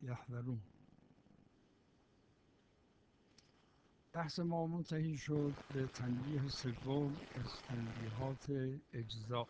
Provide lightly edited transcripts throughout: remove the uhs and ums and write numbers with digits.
يحذرون. بحث ما منتهی شد به تنبیه سوم از تنبیهات اجزا.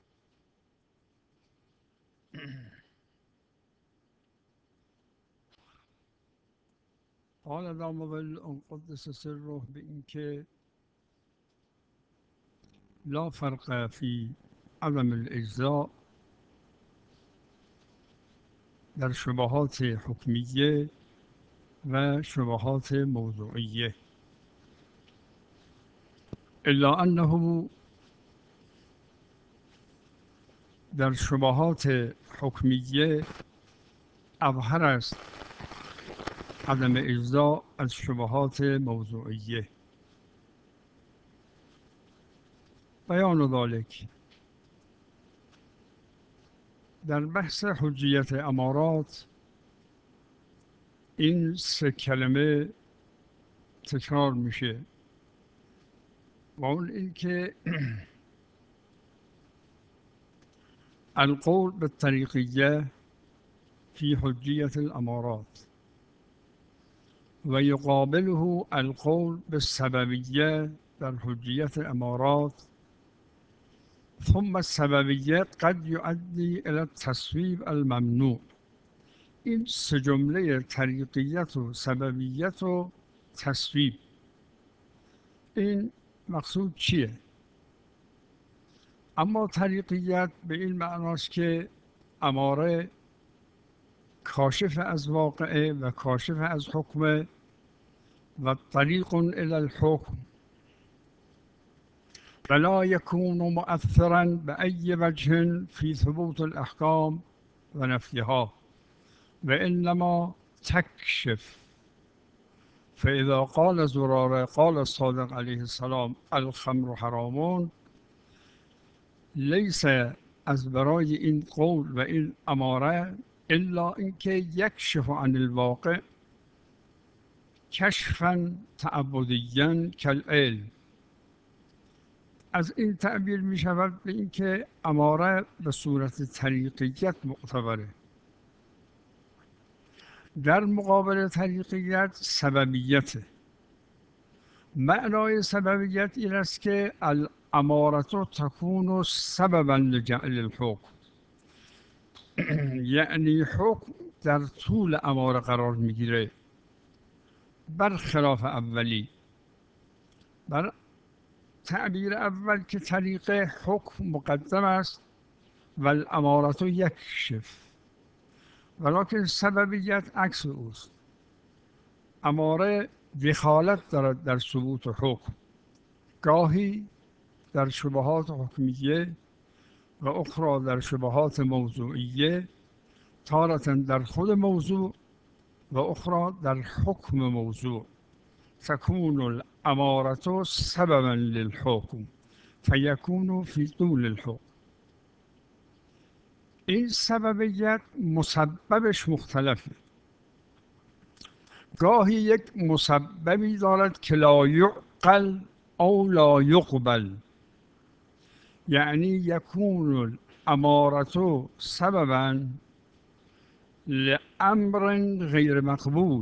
قال داموال ان قدس سره به اینکه لا فرق فی عدم الاجزاء در شبهات حکمیه و شبهات موضوعیه، الا انه در شبهات حکمیه اظهر است عدم اجزاء از شبهات موضوعیه. بیان ذلك در بحث حجیت امارات این سه کلمه تکرار میشه و اون این که القول بالطریقیه فی حجیت الامارات و یقابله القول بالسببیه در حجیت امارات، ثم السببیه قد یؤدی الى التصویب الممنوع. این سه جمله طریقیت و سببیت و تصویب، این مقصود چیه؟ اما طریقیت به این معناست که اماره کاشف از واقعه و کاشف از حکمه و طریق الی الحکم ولا یکون مؤثرا بأی وجه فی ثبوت الاحکام و نفیها و انما تکشف. فاذا قال زراره قال الصادق علیه السلام الخمر حرام، لیس از برای این قول و این اماره الا اینکه یکشف عن الواقع کشفا تعبدیا کالعلم. از این تعبیر می شود به اینکه اماره به صورت طریقیت معتبره. در مقابل طریقیت سببیته. معنای سببیت این است که الامارة تكون سببا لجعل الحکم، یعنی حکم در طول اماره قرار میگیره، برخلاف اولی. بر تعبیر اول که طریق حکم مقدم است و الامارة یکشف، ولکن سببیت عکس اوست. اماره دخالت دارد در ثبوت حکم، گاهی در شبهات حکمیه و اخرى در شبهات موضوعیه، تارة در خود موضوع و اخرى در حکم موضوع. تكون الامارة سببا للحکم فیکون فی طول الحکم. این سببیت مسببش مختلفه. گاهی یک مسببی دارد که لا یعقل او لا یقبل، یعنی یکون الامارة سببا لامر غیر مقبول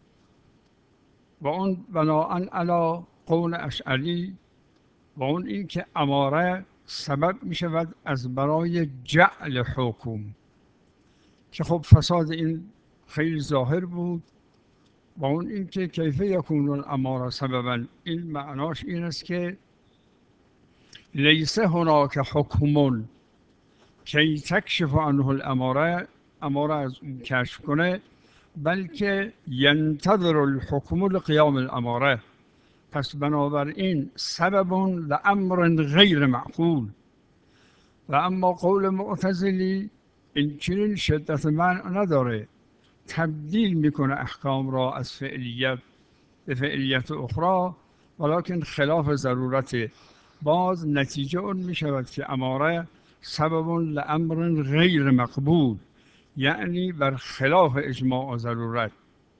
و اون بناء علی قول اشعری و اون این که اماره سبب می شود از برای جعل حکم، که خب فساد این خیلی ظاهر بود. و اون این که کیف یکون الاماره سببا، این معناش این است که لیس هناک حکم کی تکشف عنه الاماره، اماره از اون کشف کنه، بلکه ینتظر الحکم لقیام الاماره. پس بنابراین سبب لامر غیر معقول. و اما قول معتزلی این چنین شدت منع نداره، تبدیل میکنه احکام را از فعلیت به فعلیت اخرى، ولکن خلاف ضرورت. باز نتیجه اون میشود که اماره سبب لامر غیر مقبول، یعنی بر خلاف اجماع و ضرورت.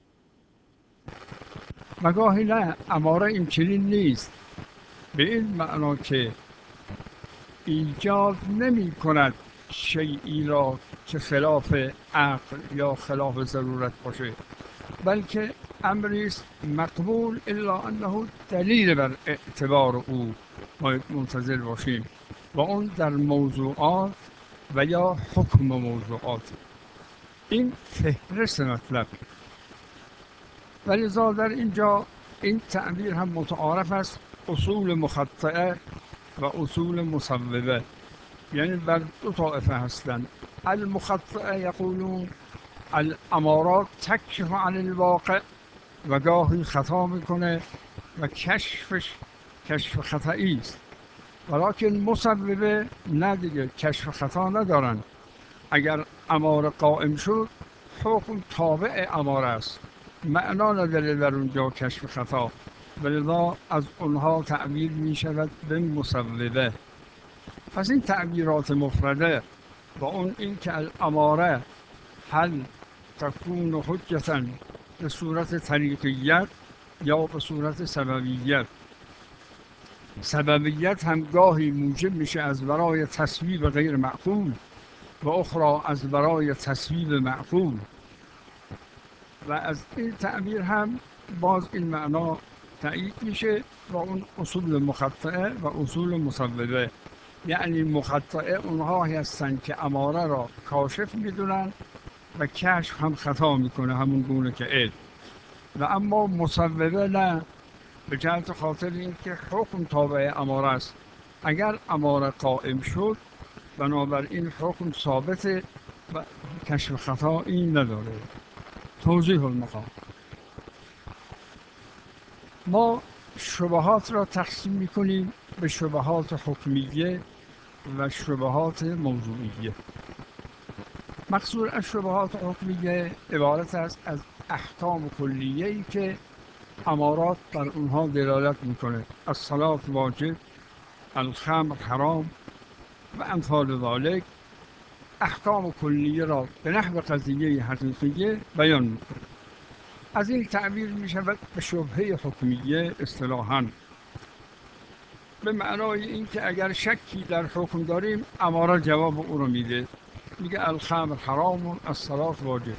و گاهی نه، اماره این چنین نیست، به این معنا که ایجاد نمی کند شیئی را که خلاف عقل یا خلاف ضرورت باشه، بلکه امری است مقبول الا انه دلیل بر اعتبار او باید منتظر باشیم و اون در موضوعات و یا حکم موضوعات. این فهرست مطلب. ولذا در اینجا این تعبیر هم متعارف است، اصول مخطئه و اصول مصوبه، یعنی بر دو طائفه هستند. المخطئه یقولون الامارات تکشف عن الواقع، و گاهی خطا میکنه و کشفش کشف خطایی است، ولیکن مصوبه نه دیگه، کشف خطا ندارن. اگر اماره قائم شد حکم تابع اماره است، معنا نداره در اونجا کشف خطا، ولذا از اونها تعبیر می شود به مصوبه. پس این تعبیرات مفرده و اون این که الاماره هل تکون حجتا به صورت طریقیت یا به صورت سببیت. سببیت هم گاهی موجب میشه از برای تصویب غیر معقول و اخرى از برای تصویب معقول، و از این تعبیر هم باز این معنا تأیید میشه و اون اصول مخطئه و اصول مصوبه. یعنی مخطئه اونها هستند که اماره را کاشف میدونن و کشف هم خطا میکنه همون گونه که علم، و اما مصوبه نه، به جهت خاطر اینکه حکم تابع اماره است. اگر اماره قائم شد بنابراین حکم ثابته و کشف خطا این نداره. توضیح المقام. ما شبهات را تقسیم میکنیم به شبهات حکمیه و شبهات موضوعیه. مقصود از شبهات حکمیه عبارت است از احکام کلیه‌ای که امارات بر اونها دلالت میکنه. الصلاة واجب، الخمر حرام و امثال ذالک. احکام کلیه را به نحو قضیه حقیقیه بیان میکنه. از این تعبیر میشود به شبهه حکمیه اصطلاحاً، به معنای این که اگر شکی در حکم داریم اماره جواب او رو میده، میگه الخمر حرام، الصلاة واجب.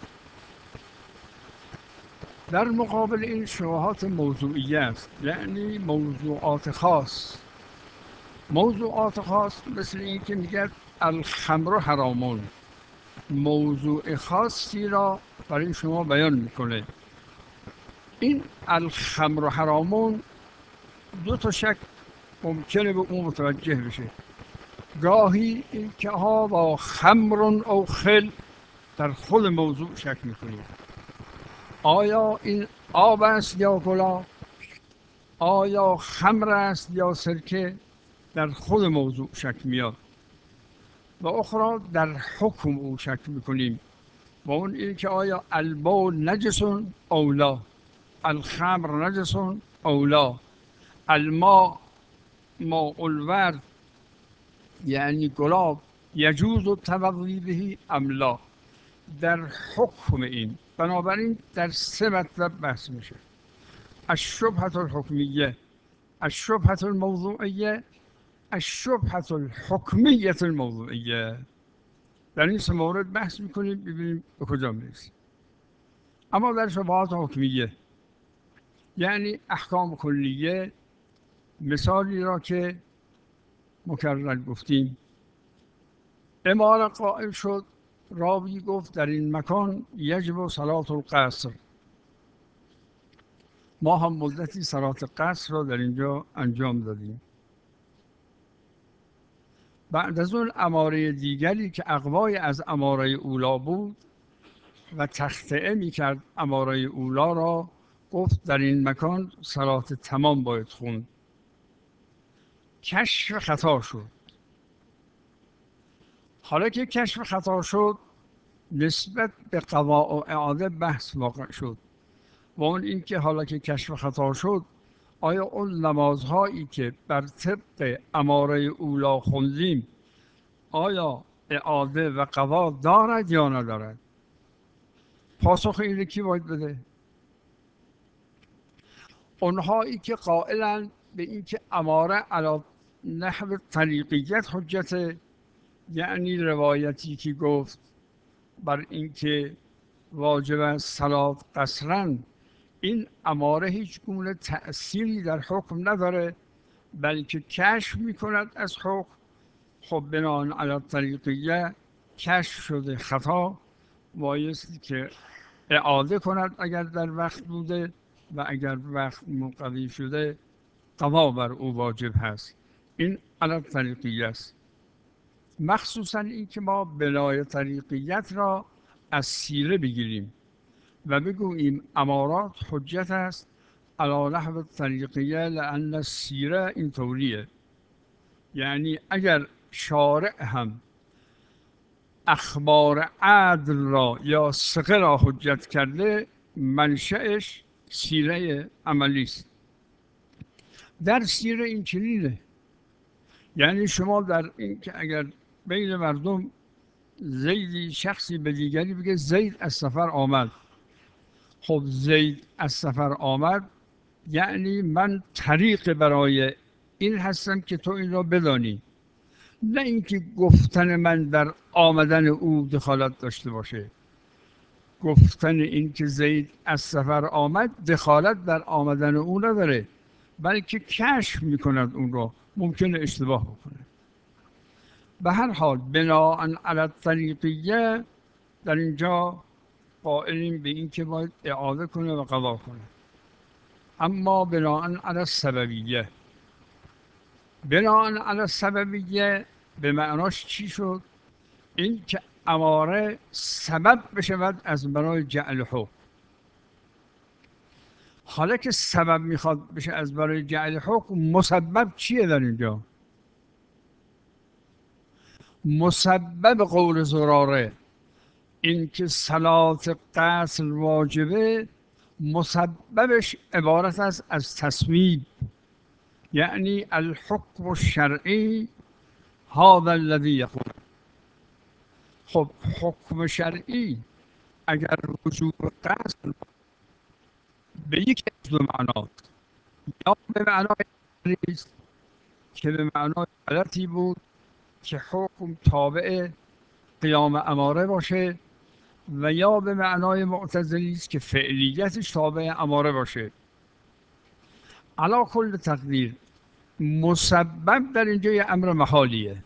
در مقابل این شبهات موضوعیه است، یعنی موضوعات خاص. موضوعات خاص مثل این که میگه الخمر حرامون، موضوع خاصی را برای شما بیان میکنه. این الخمر حرامون دو تا شک ممکنه به اون متوجه بشه. گاهی این که ها با خمر او خل، در خود موضوع شک میکنیم، آیا این آب است یا گلاب، آیا خمر است یا سرکه، در خود موضوع شک میاد. و اخرى در حکم او شک میکنیم، و اون این که آیا البول نجس او لا، الخمر نجس او لا، الماء ماء الورد یعنی گلاب یجوز التوضی به ام لا، در حکم این. بنابراین در سه مطلب بحث میشه: الشبهة الحکمیه، الشبهة الموضوعیه، الشبهة الحکمیه الموضوعیه. در این سه مورد بحث میکنیم، ببینیم به کجا میرسیم. اما در شبهات حکمیه یعنی احکام کلیه، مثالی را که مکرر گفتیم، اماره قائم شد، راوی گفت در این مکان یجب صلاة القصر. ما هم مدتی صلاة قصر را در اینجا انجام دادیم. بعد از اون اماره دیگری که اقوای از اماره اولا بود و تخطئه می کرد اماره اولا را، گفت در این مکان صلاة تمام باید خوند. کشف خطا شد. حالا که کشف خطا شد، نسبت به قضا و اعاده بحث واقع شد، و اون این که حالا که کشف خطا شد، آیا اون نمازهایی که بر طبق اماره اولا خوندیم آیا اعاده و قضا دارد یا ندارد؟ پاسخ اینه کی باید بده؟ اونهایی که قائلن به این که اماره علی نحو طریقیت حجته یعنی روایتی که گفت بر اینکه واجب است صلات قصرا، این اماره هیچ گونه تأثیری در حکم نداره، بلکه کشف میکند از حکم. خب بناهن علی طریقیه کشف شده خطا، بایستی که اعاده کند اگر در وقت بوده، و اگر وقت منقضی شده قضا بر او واجب هست. این علی طریقیه است. مخصوصا این که ما بنای طریقیت را از سیره بگیریم و بگوییم امارات حجت است علی نحو طریقیه، لأن السیره این طوریه. یعنی اگر شارع هم اخبار عدل را یا ثقه را حجت کرده، منشأش سیره عملی است. در سیره این چنینه. یعنی شما در این که اگر بین مردم زیدی شخصی به دیگری بگه زید از سفر آمد، خب زید از سفر آمد یعنی من طریق برای این هستم که تو این را بدانی، نه اینکه گفتن من در آمدن او دخالت داشته باشه. گفتن این که زید از سفر آمد دخالت در آمدن او نداره، بلکه کشف میکند اون را، ممکنه اشتباه بکنه. به هر حال بناء علی طریقیه در اینجا قائلیم به این که باید اعاده کنه و قضا کنه. اما بناء علی سببیه، بناء علی سببیه به معناش چی شد؟ این که اماره سبب بشود از برای جعل حکم. حالا که سبب میخواد بشه از برای جعل حکم، مسبب چیه در اینجا؟ مسبب قول زراره این که صلات قصر واجبه، مسببش عبارت است از تصویب. یعنی الحکم الشرعی هذا الذی یقول. خب حکم شرعی اگر وجوب قصر به یک از دو معناست، یا به معنای است که به معنای غلطی بود که حکم تابع قیام اماره باشه، و یا به معنای معتزلی است که فعلیتش تابع اماره باشه. علا کل تقدیر مسبب در اینجا یه امر محالیه.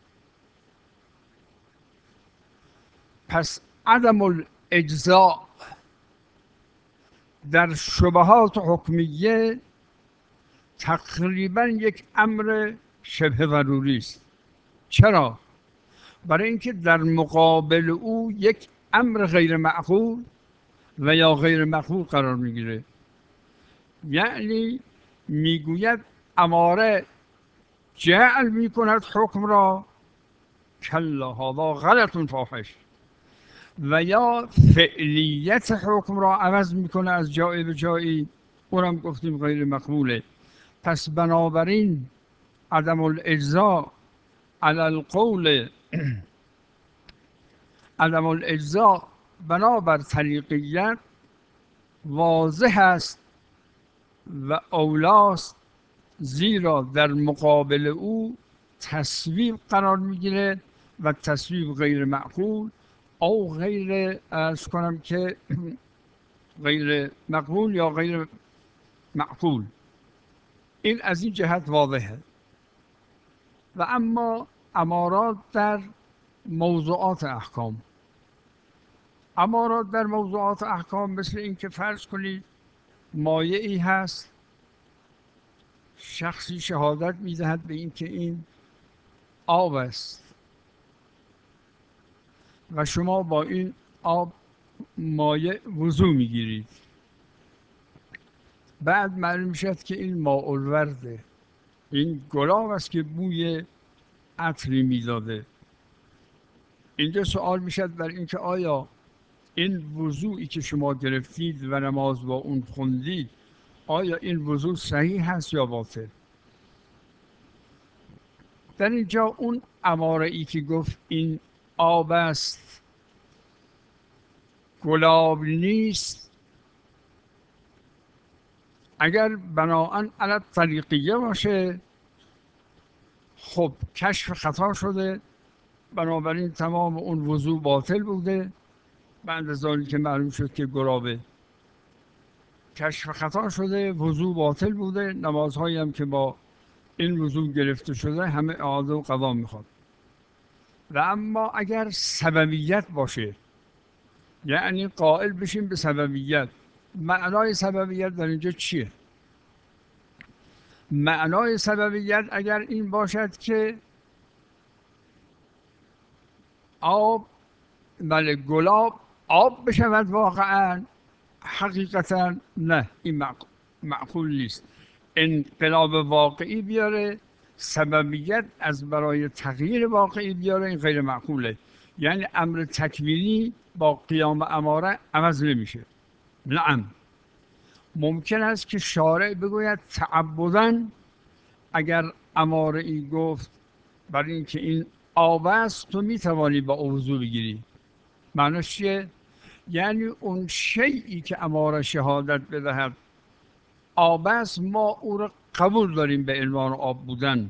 پس عدم الاجزاء در شبهات حکمیه تقریبا یک امر شبه ضروری است. چرا؟ برای اینکه در مقابل او یک امر غیر معقول و یا غیر مقبول قرار میگیره. یعنی میگوید اماره جعل میکند حکم را، کلا هذا غلط فاحش، و یا فعلیت حکم را عوض میکنه از جایی به جایی، اونم گفتیم غیر مقبوله. پس بنابراین عدم الاجزاء علی القول عدم الاجزاء بنابر طریقیت واضح است و اولاست، زیرا در مقابل او تصویب قرار میگیره و تصویب غیر معقول او غیر ارز کنم که غیر مقبول یا غیر معقول. این از این جهت واضحه. و اما امارات در موضوعات احکام، امارات در موضوعات احکام مثل این که فرض کنید مایعی هست، شخصی شهادت میدهد به این که این آب است و شما با این آب مایع وضو میگیرید. بعد معلوم میشد که این ماء الورده، این گلاب است که بوی عطری میداده. اینجا سوال میشد بر اینکه آیا این وضوعی که شما گرفتید و نماز با اون خوندید، آیا این وضوع صحیح هست یا باطل؟ در اینجا اون اماره ای که گفت این آب است گلاب نیست، اگر بناهن علی طریقیه باشه خب کشف خطا شده بنابراین تمام اون وضوع باطل بوده. بعد از آنی که معلوم شد که گرابه کشف خطا شده، وضوع باطل بوده، نمازهایی هم که با این وضوع گرفته شده همه اعاده و قضا میخواد. و اما اگر سببیت باشه، یعنی قائل بشیم به سببیت، معنای سببیت در اینجا چیه؟ معنای سببیت اگر این باشد که آب، بله گلاب آب بشود واقعا، حقیقتا نه، این معقول نیست. انقلاب واقعی بیاره، سببیت از برای تغییر واقعی بیاره، این غیر معقوله. یعنی امر تکوینی با قیام اماره عوض نمیشه. نعم، ممکن است که شارع بگوید تعبداً اگر اماره ای گفت برای اینکه این آب است تو میتوانی با وضو بگیری. معنیش چیه؟ یعنی اون شیئی که اماره شهادت بدهد آب است، ما او را قبول داریم به عنوان آب بودن.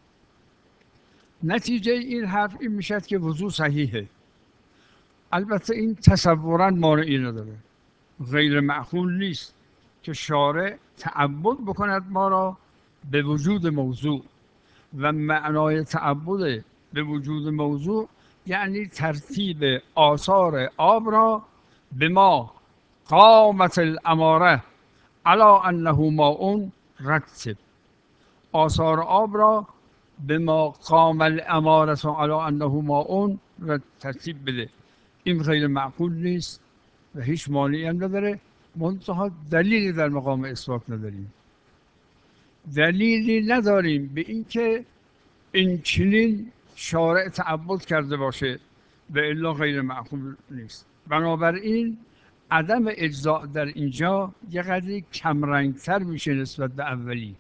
نتیجه این حرف این میشد که وضو صحیحه. البته این تصوراً مانعی نداره، غیر معقول نیست که شارع تعبد بکند ما را به وجود موضوع. و معنای تعبد به وجود موضوع یعنی ترتیب آثار آب را به ما قامت الاماره علی انه ماء رطب، آثار آب را به ما قام الاماره علی انه ماء ترتیب بده. این غیر معقول نیست و هیچ مانعی هم نداره، منتها دلیلی در مقام اثبات نداریم. دلیلی نداریم به اینکه این چنین شارع تعبد کرده باشه، به الا غیر معقول نیست. بنابراین عدم اجزاء در اینجا یه قدری کمرنگتر میشه نسبت به اولی.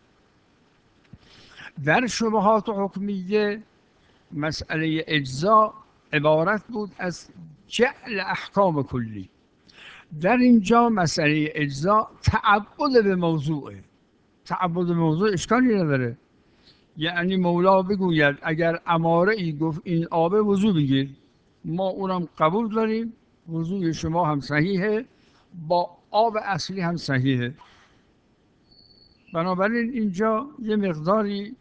در شبهات حکمیه مسئله اجزاء عبارت بود از جعل احکام کلی. در اینجا مسئله اجزاء تعبد به موضوعه. تعبد به موضوع اشکالی نداره. یعنی مولا بگوید اگر اماره ای گفت این آب وضو بگیر، ما اونم قبول داریم، وضوع شما هم صحیحه، با آب اصلی هم صحیحه. بنابراین اینجا یه مقداری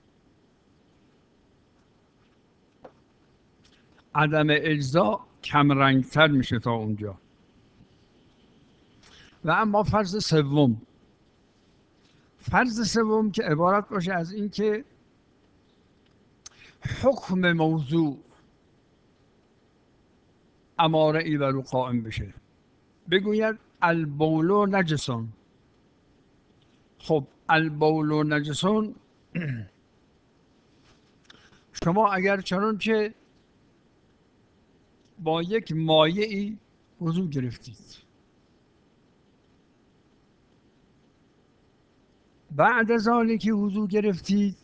عدم اجزا کمرنگتر میشه تا اونجا. و اما فرض سوم که عبارت باشه از این که حکم موضوع اماره ای بر او قائم بشه، بگوید البول نجسون. خب البول نجسون، شما اگر چنان که با یک مایع ای وضو گرفتید، بعد از آنی که وضو گرفتید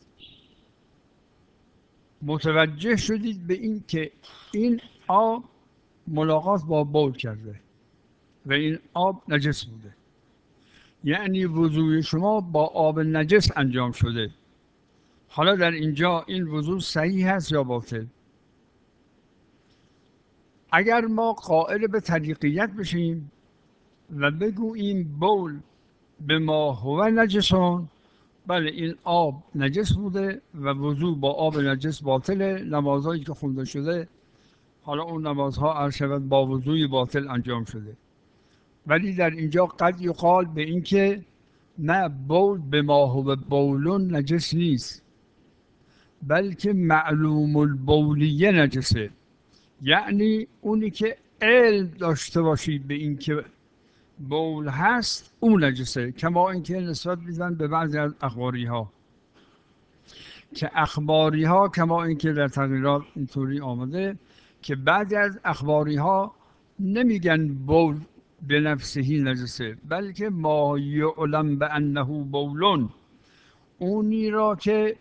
متوجه شدید به این که این آب ملاقات با بول کرده و این آب نجس بوده، یعنی وضوی شما با آب نجس انجام شده. حالا در اینجا این وضو صحیح هست یا باطل؟ اگر ما قائل به طریقیت بشیم و بگوییم بول به ما هو نجسون، بله این آب نجس بوده و وضو با آب نجس باطله، نمازهایی که خونده شده حالا اون نمازها عرض شود با وضوی باطل انجام شده. ولی در اینجا قد یقال به این که نه، بول به ما هو بولون نجس نیست، بلکه معلوم البولیه نجسه. یعنی اونی که علم داشته باشید به این که بول هست اون نجسه. کما اینکه نسبت میدن به بعضی از اخباری ها که اخباری ها، کما اینکه در تغییرات اینطوری آمده که بعضی از اخباری ها نمیگن بول به نفسهی نجسه، بلکه ما یعلم به انه بولون، اونی را که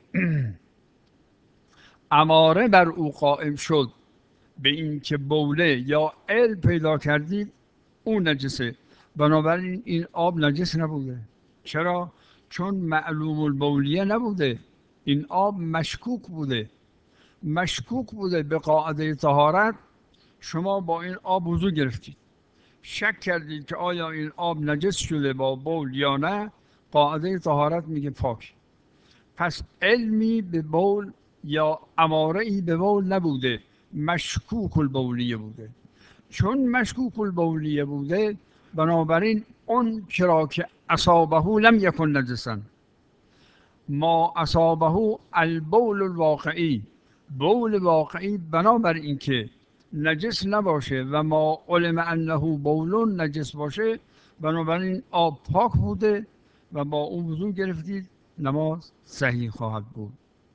اماره بر او قائم شد به این که بوله یا علم پیدا کردید اون نجسه. بنابراین این آب نجس نبوده. چرا؟ چون معلوم البولیه نبوده، این آب مشکوک بوده مشکوک بوده به قاعده طهارت، شما با این آب وضو گرفتید، شک کردید که آیا این آب نجس شده با بول یا نه، قاعده طهارت میگه پاک. پس علمی به بول یا اماره ای به بول نبوده، مشکوک البولیه بوده. چون مشکوک البولیه بوده، بنابراین اون چرا که اصابه لم یکن نجسا، ما اصابه البول الواقعی، بول واقعی بنابر اینکه نجس نباشه و ما علم انه بول نجس باشه، بنابراین آب پاک بوده و با اون وضو گرفتید، نماز صحیح خواهد بود.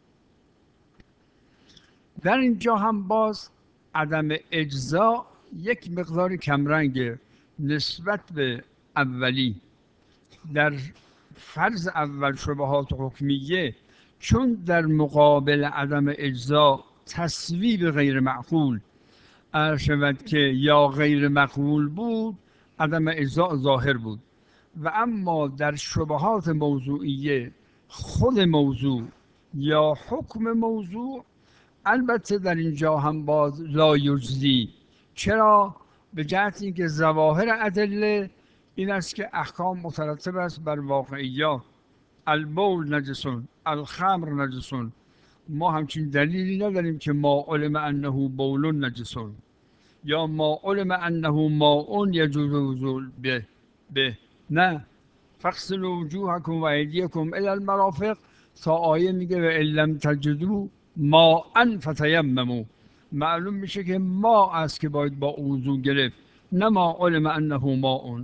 در اینجا هم باز عدم اجزا یک مقدار کمرنگ نسبت به اولی. در فرض اول شبهات حکمیه، چون در مقابل عدم اجزا تصویب غیر معقول شود که یا غیر مقبول بود، عدم اجزا ظاهر بود. و اما در شبهات موضوعیه، خود موضوع یا حکم موضوع، البته در اینجا هم باز لا یجزی. چرا؟ به جهت اینکه ظواهر ادله این است که احکام مترتب است بر واقعیات. البول نجسون، الخمر نجسون. ما همچین دلیلی نداریم که ما علم انه بول نجسون یا ما علم انه ماء یجوز وضوء به نه. فاغسلوا وجوهکم و ایدیکم الی المرافق، تا آیه میگه و ان لم تجدوا ماء فتیمموا. معلوم میشه که ما است که باید با وضو گرفت، نه ما علم انه ماء.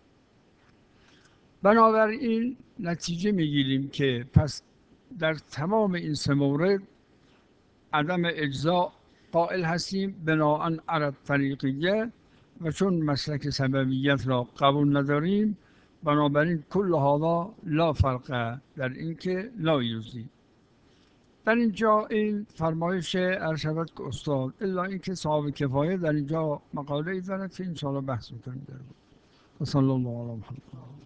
بنابراین نتیجه میگیریم که پس در تمام این سه مورد عدم اجزا قائل هستیم بناء علی الطریقیه، و چون مسلک سببیت را قبول نداریم، بنابراین کل هذا لا فرق در اینکه لا یوزی. در اینجا این فرمایش ارشد که استاد الا اینکه صاحب کفایه در اینجا مقاله ای دارد که انشاءالله بحث میکنیم در بود. و صلی الله علی محمد.